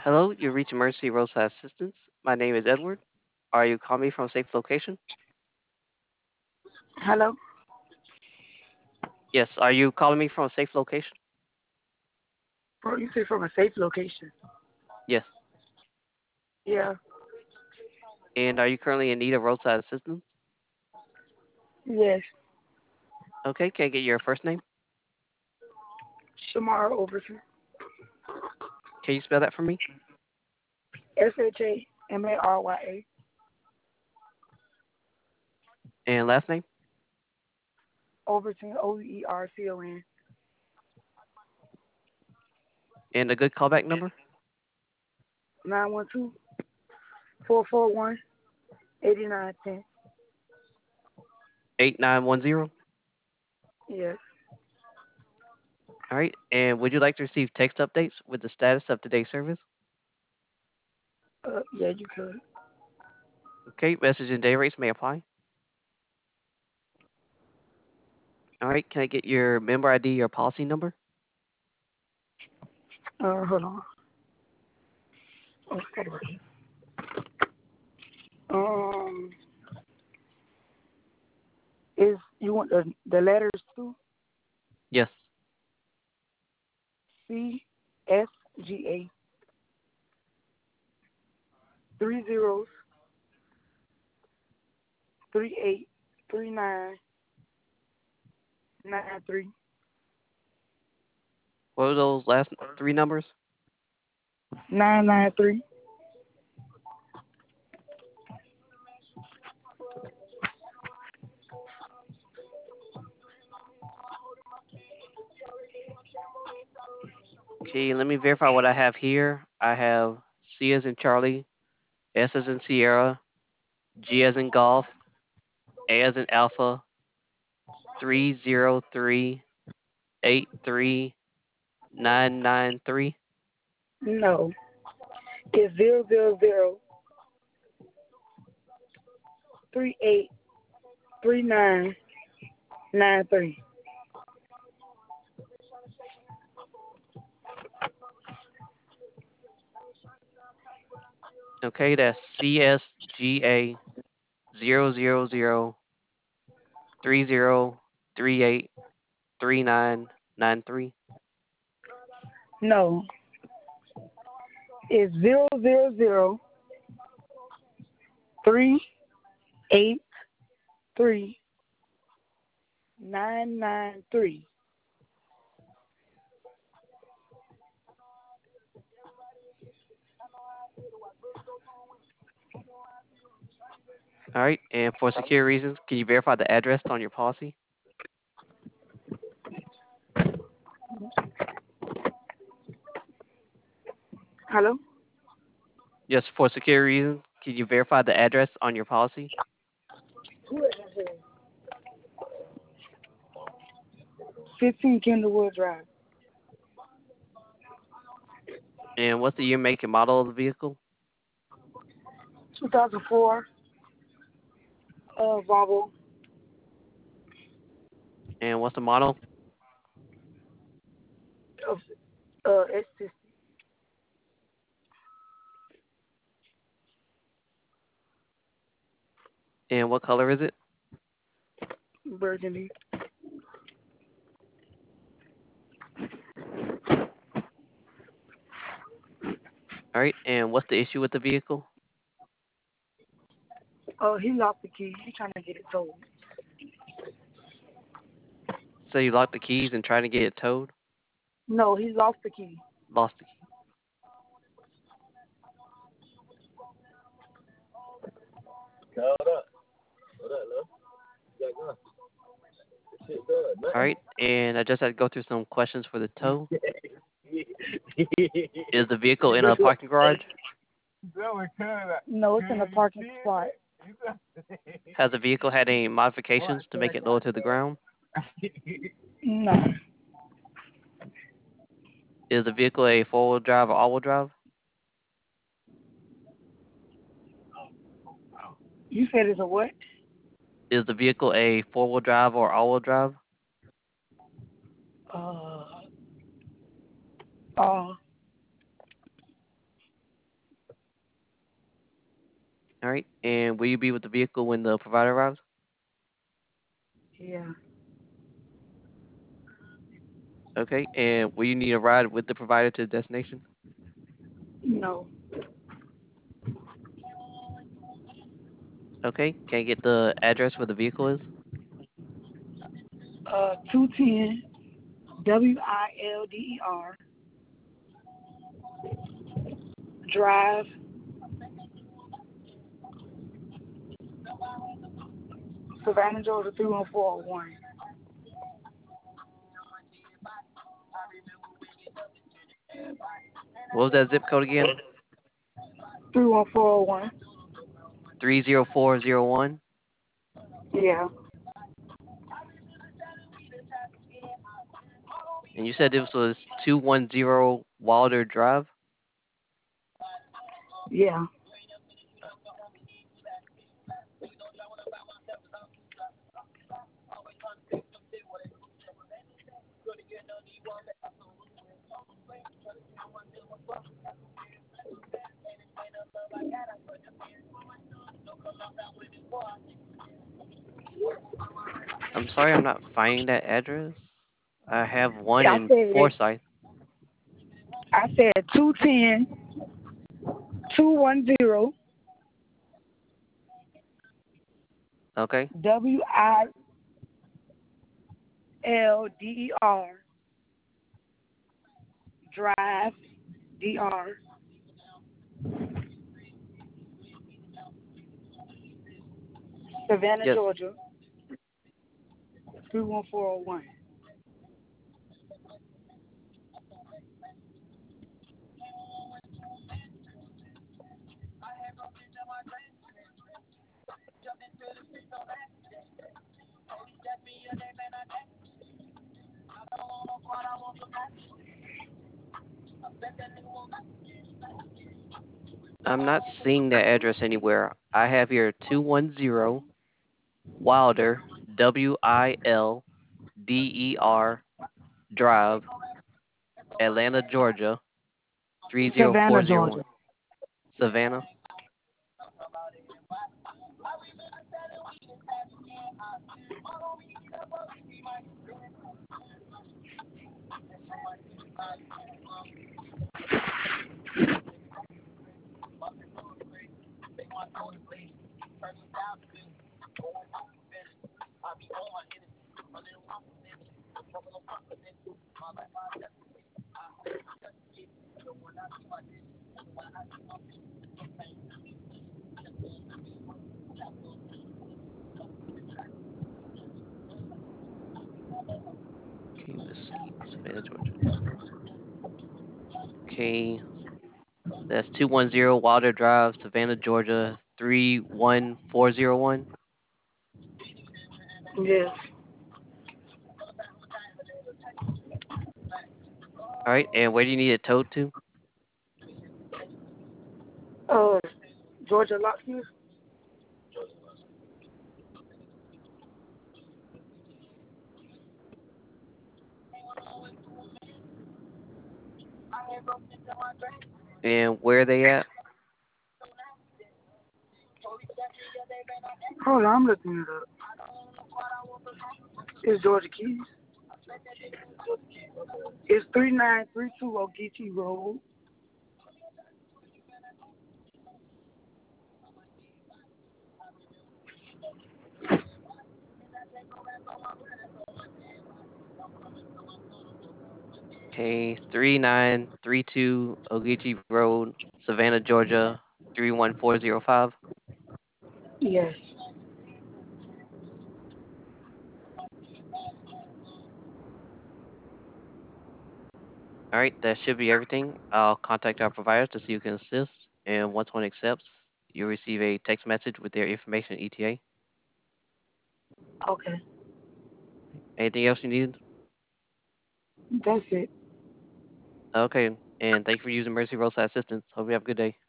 Hello, you reached Emergency Roadside Assistance. My name is Edward. Are you calling me from a safe location? Hello? Yes. Are you calling me from a safe location? Bro, you say from a safe location. Yes. Yeah. And are you currently in need of roadside assistance? Yes. Okay. Can I get your first name? Shamara Overton. Can you spell that for me? SHAMARYA. And last name? Overton, OERCON. And a good callback number? 912-441-8910. 8910. Yes. All right. And would you like to receive text updates with the status of today's service? Yeah, you could. Okay. Message and day rates may apply. All right. Can I get your member ID or policy number? Hold on. Oh, it's got it right here. Um, is you want the letters too? Yes. CSGA 30 383993. What are those last three numbers? 993. Okay. Let me verify what I have here. I have C as in Charlie, S as in Sierra, G as in Golf, A as in Alpha, 303839993. No, it's 000383993. Okay, that's CSGA 00030383993. No, it's 000383993. All right, and for security reasons, can you verify the address on your policy? Hello? Yes, for security reasons, can you verify the address on your policy? 15 Kendallwood Drive. And what's the year, make, and model of the vehicle? 2004 Volvo And what's the model? of S60 And what color is it? Burgundy. All right, and what's the issue with the vehicle? He lost the key. He's trying to get it towed. So you locked the keys and trying to get it towed? No, he lost the key. Lost the key. All right, and I just had to go through some questions for the tow. Is the vehicle in a parking garage? No, it's in a parking spot. Has the vehicle had any modifications to make it lower to the ground? No. Is the vehicle a four-wheel drive or all-wheel drive? You said it's a what? Is the vehicle a four-wheel drive or all-wheel drive? Uh, uh, All right. And will you be with the vehicle when the provider arrives? Yeah. Okay. And will you need a ride with the provider to the destination? No. Okay. Can I get the address where the vehicle is? 210 WILDER Drive, Savannah, Georgia 31401. What was that zip code again? 31401. 30401. Yeah. And you said this was 210 Wilder Drive? Yeah. I'm sorry, I'm not finding that address. I have one I in said Forsyth. I said 210 210 Okay. WILDER Drive, DR, Savannah, Yes. Georgia 31401. I'm not seeing that address anywhere. I have here 210 Wilder, WILDER Drive, Atlanta, Georgia, Savannah, Georgia. 30401. Savannah. Okay, let's see. Savannah, Georgia. Okay, that's 210 Wilder Drive, Savannah, Georgia, 31401. Yes. All right, and where do you need it towed to? Uh, Georgia Locksmith. And where are they at? Hold on, I'm looking it up. It's Georgia Keys. It's 3932 Ogeechee Road. Okay, 3932 Ogeechee Road, Savannah, Georgia, 31405. Yes. All right, that should be everything. I'll contact our provider to see who can assist. And once one accepts, you'll receive a text message with their information ETA. Okay. Anything else you need? That's it. Okay, and thank you for using Mercy Roadside Assistance. Hope you have a good day.